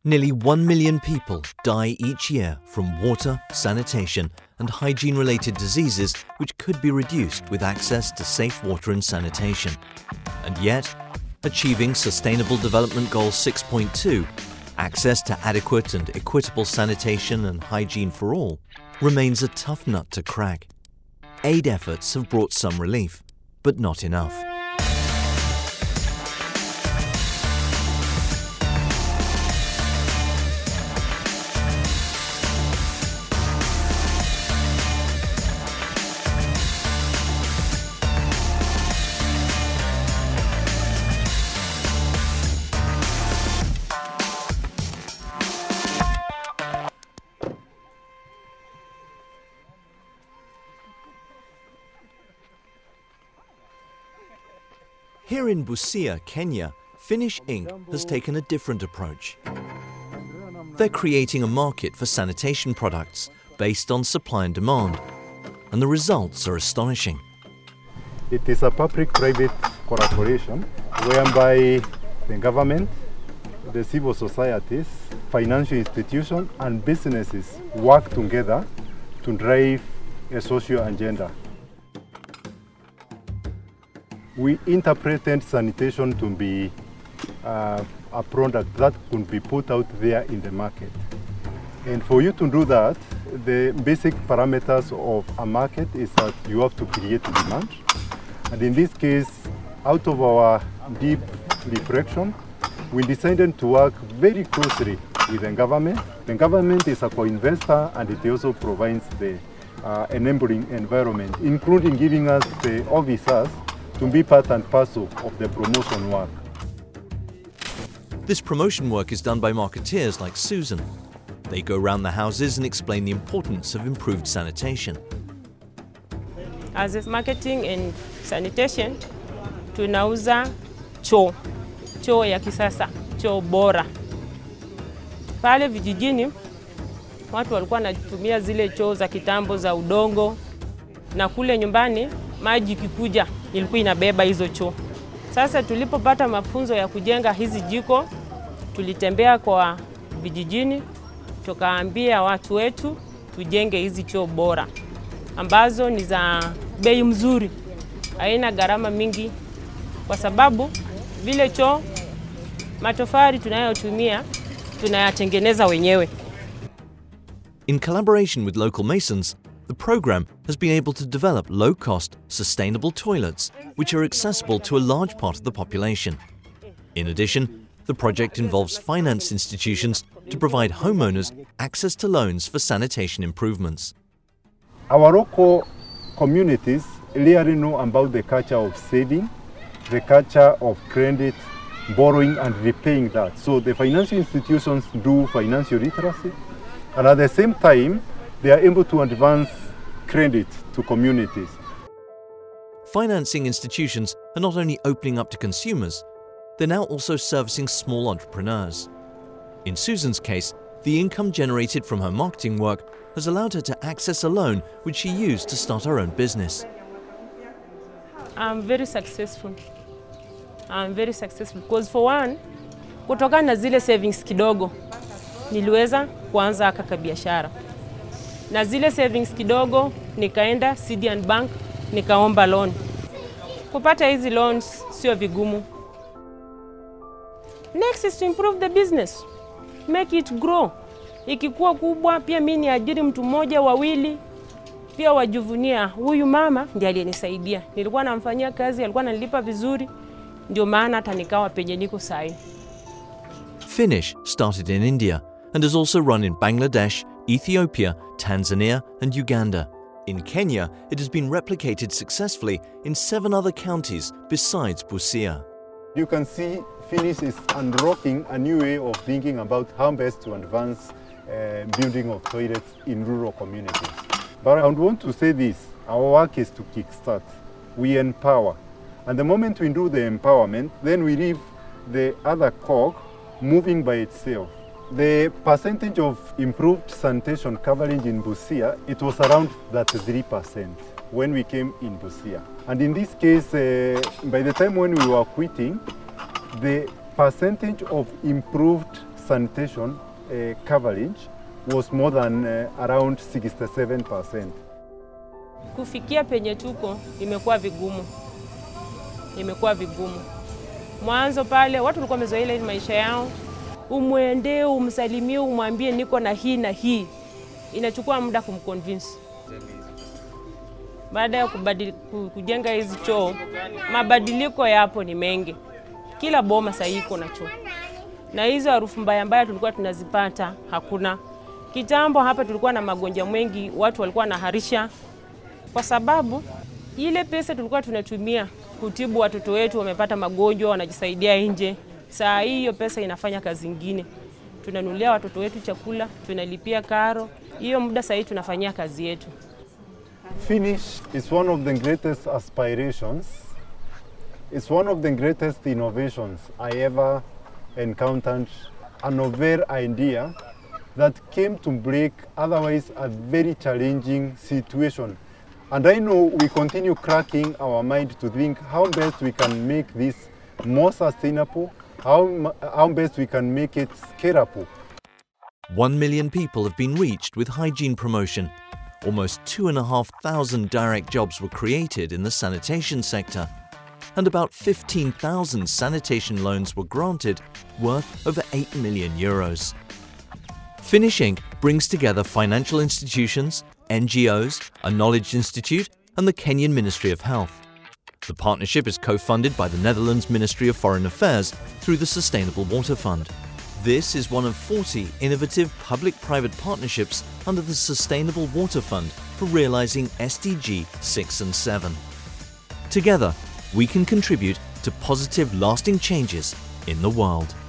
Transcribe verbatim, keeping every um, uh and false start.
Nearly one million people die each year from water, sanitation and hygiene-related diseases which could be reduced with access to safe water and sanitation. And yet, achieving Sustainable Development Goal six point two, access to adequate and equitable sanitation and hygiene for all, remains a tough nut to crack. Aid efforts have brought some relief, but not enough. Here in Busia, Kenya, Finish Incorporated has taken a different approach. They're creating a market for sanitation products based on supply and demand, and the results are astonishing. It is a public-private collaboration whereby the government, the civil societies, financial institutions and businesses work together to drive a social agenda. We interpreted sanitation to be uh, a product that could be put out there in the market. And for you to do that, the basic parameters of a market is that you have to create demand. And in this case, out of our deep reflection, we decided to work very closely with the government. The government is a co-investor and it also provides the uh, enabling environment, including giving us the officers to be part and parcel of the promotion work. This promotion work is done by marketeers like Susan. They go round the houses and explain the importance of improved sanitation. As a marketing and sanitation, tunauza choo, choo ya kisasa, choo bora. Pale vijijini, watu walikuwa wanatumia zile choo za kitambo za udongo, na kule nyumbani maji kikuja ilikuwa inabeba hizo choo. Sasa tulipopata mafunzo ya kujenga hizi jiko, tulitembea kwa vijijini, tukaambia watu wetu tujenge hizi choo bora ambazo ni za bei mzuri, haina gharama mingi, kwa sababu vile choo matofali tunayotumia tunayatengeneza wenyewe. In collaboration with local masons, the program has been able to develop low-cost, sustainable toilets which are accessible to a large part of the population. In addition, the project involves finance institutions to provide homeowners access to loans for sanitation improvements. Our local communities really know about the culture of saving, the culture of credit, borrowing and repaying that. So the financial institutions do financial literacy, and at the same time, they are able to advance credit to communities. Financing institutions are not only opening up to consumers, they're now also servicing small entrepreneurs. In Susan's case, the income generated from her marketing work has allowed her to access a loan which she used to start her own business. I'm very successful. I'm very successful because for one, kutoka na zile savings kidogo, niliweza kuanza kaka biashara. Na zile savings kidogo, nikaenda C D and Bank, nikaomba loan. Kupata hizi loans sio vigumu. Next is to improve the business. Make it grow. Ikikuwa kubwa, pia mimi niajiri mtu mmoja wawili, pia wajuvunia huyu mama ndiye aliyenisaidia. Nilikuwa namfanyia kazi, alikuwa ananilipa vizuri, ndio maana hata nikawa penye niko sasa. Finish started in India and has also run in Bangladesh, Ethiopia, Tanzania and Uganda. In Kenya, it has been replicated successfully in seven other counties besides Busia. You can see Finish is unlocking a new way of thinking about how best to advance uh, building of toilets in rural communities. But I want to say this, our work is to kickstart. We empower. And the moment we do the empowerment, then we leave the other cog moving by itself. The percentage of improved sanitation coverage in Busia, it was around thirty-three percent when we came in Busia. And in this case, uh, by the time when we were quitting, the percentage of improved sanitation uh, coverage was more than uh, around sixty-seven percent. Kufikia penye tuko imekuwa vigumu. Imekuwa vigumu. Mwanzo pale watu walikuwa wamezoea ile maisha yao. Umwendee, umsalimie, umwambie niko na hii na hii. Inachukua muda kumconvince. Baada ya kujenga hizi choo, mabadiliko yapo ni mengi. Kila boma sasa iko na choo. Na hizo harufu mbaya mbaya tulikuwa tunazipata hakuna. Kitambo hapa tulikuwa na magonjwa mengi, watu walikuwa na harisha. Kwa sababu ile pesa tulikuwa tunatumia kutibu watoto wetu wamepata magonjwa, wanajisaidia nje. Saa hiyo pesa inafanya kazi nyingine. Tunanunulia watoto wetu chakula, tunalipia karo. Hiyo muda sasa hivi tunafanyia kazi yetu. Finish is one of the greatest aspirations. It's one of the greatest innovations I ever encountered. A novel idea that came to break otherwise a very challenging situation. And I know we continue cracking our mind to think how best we can make this more sustainable, how, how best we can make it scalable. One million people have been reached with hygiene promotion. Almost two and a half thousand direct jobs were created in the sanitation sector. And about fifteen thousand sanitation loans were granted, worth over eight million euros. Finish Incorporated brings together financial institutions, N G Os, a knowledge institute, and the Kenyan Ministry of Health. The partnership is co-funded by the Netherlands Ministry of Foreign Affairs through the Sustainable Water Fund. This is one of forty innovative public-private partnerships under the Sustainable Water Fund for realizing S D G six and seven. Together, we can contribute to positive, lasting changes in the world.